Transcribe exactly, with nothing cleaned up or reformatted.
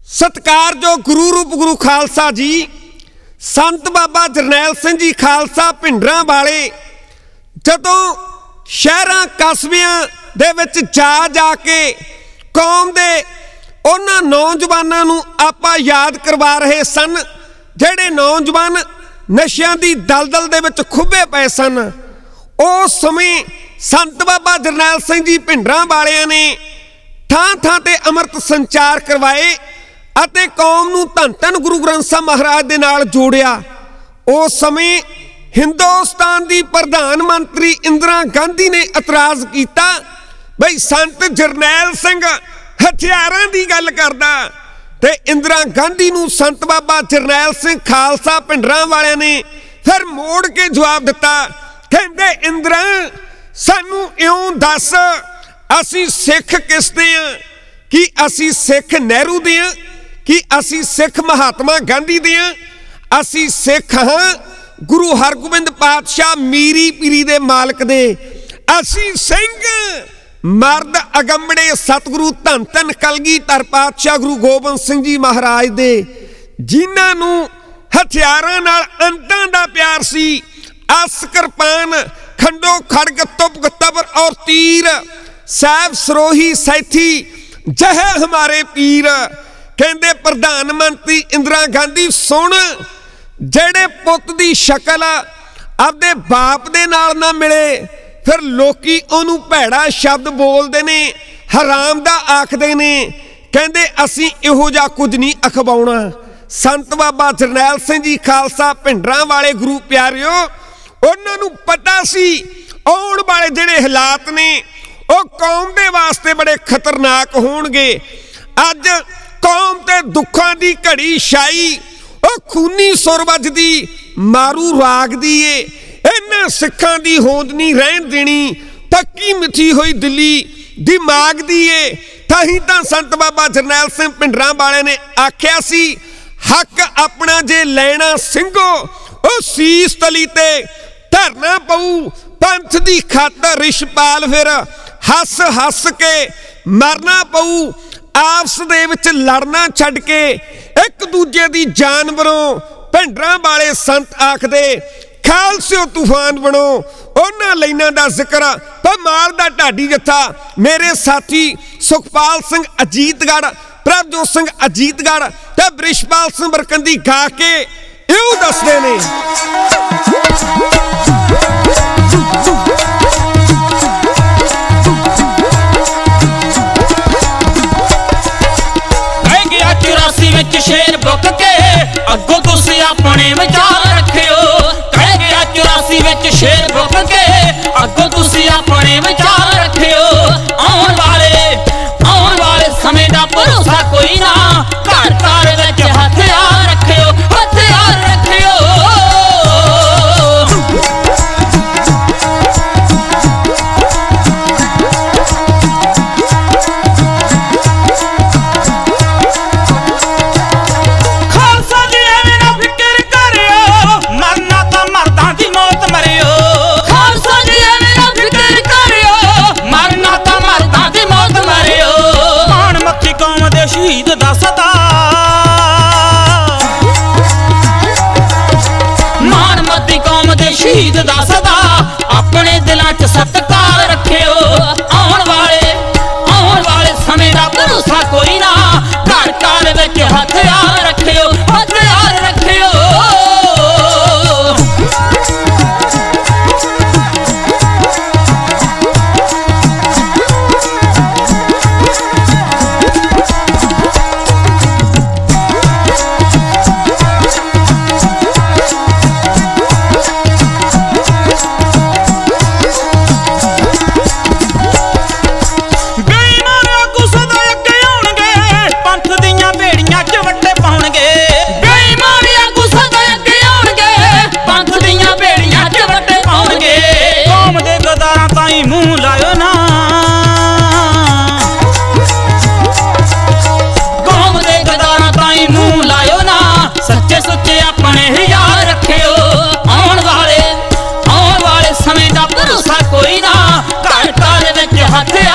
सत्कारयोग गुरु रूप गुरु खालसा जी संत बाबा जरनैल सिंह जी खालसा भिंडरां वाले जदों शहरां कस्बियां दे विच जा जा के कौम दे उन्हां नौजवानां नूं आपां याद करवा रहे सन जिहड़े नौजवान नशियां दी दलदल दे विच खुभे पए सन। उस समय संत बाबा जरनैल सिंह जी भिंडरां वालियां ने थां थां ते अमृत संचार करवाए ਅਤੇ कौम नूं धन धन गुरु ग्रंथ साहिब महाराज दे नाल जोड़िया। उस समय हिंदुस्तान दी प्रधान मंत्री इंदिरा गांधी ने इतराज किया बई संत जरनैल सिंह हथियारां दी गल करदा ते इंदिरा गांधी नूं संत बाबा जरनैल सिंह खालसा भिंडरां वालियां ने फिर मोड़ के जवाब दिता, कहंदे इंदिरा सानू इउं दस असी सिख किस दे आ, कि असी सिख नेहरू दे आ कि असी सिख महात्मा गांधी दे आ, असी सिख हाँ गुरु हरगोबिंद पातशाह मीरी पीरी दे मालक दे, असी सिंह मर्द अगंबड़े सतगुरु धन धन कलगीधर पातशाह गुरु गोबिंद सिंह जी महाराज दे, जिन्हां नूं हथियारां नाल अंतां दा प्यार सी। अस किरपान खंडो खड़ग तुप तबर और तीर साहब सरोही सैथी जह हमारे पीर। कहंदे प्रधान मंत्री इंदिरा गांधी सुन जेड़े पुत दी शक्ल आपदे बाप दे नाल ना मिले फिर लोकी ओनू भैड़ा शब्द बोलदे ने हराम दा आखदे ने, कहंदे असी इहो जिहा कुछ नहीं अखवाउणा। संत बाबा जरनैल सिंह जी खालसा भिंडरां वाले गुरु प्यारिओ उन्हां नूं पता सी आउण वाले जेड़े हालात ने ਉਹ कौम दे वास्ते बड़े खतरनाक होणगे। अज कौम ते दुखां दी घड़ी छाई ਉਹ खूनी सुर वजदी मारू राग दी ए, इन्हां सिखां दी होंद नहीं रहन देनी, पक्की मिठी हुई दिल्ली दिमाग दी ए। ताही तां संत बाबा जरनैल सिंह भिंडरां वाले ने आख्या सी हक अपना जे लैना ਸਿੰਘੋ ਉਹ सीस तली ते धरना पऊ, पंथ दी खातर रिछपाल फिर हस हस के मरना पऊ, आपस दे विच लड़ना छड्ड के एक दूजे दी जानवरों भिंडरां वाले संत आखदे खालसिओ तूफान बनो। उन्हां लाइनां दा जिक्र भमाल दा ढाडी जत्था मेरे साथी सुखपाल सिंह अजीतगढ़ प्रभजोत सिंह अजीतगढ़ ते बरिशपाल सिंह बरकंदी गा के इहो दसदे ने। शेर बुक के अगो तुसी अपने विचार रखियो, कह गया चौरासी विच शेर बुक के अगो तुसी अपने विचार रखियो। आउण वाले आउण वाले समय दा भरोसा कोई ना, घर घर विच हथियार रखियो हथियार रखियो। शहीद दा सदा मान मती कौम दे शहीद दा सदा अपने दिलां च सत्कार रखियो। आउण वाले आउण वाले समय दा भरोसा कोई ना, घर घर विच हथियार रखियो हथियार रखियो। मुंह लायो ना कौम दे गदारां ताई मुंह लायो ना, सच्चे सुच्चे अपने ही यार रखियो। आउण वाले आउण वाले समय दा भरोसा कोई ना, घर घर विच हथियार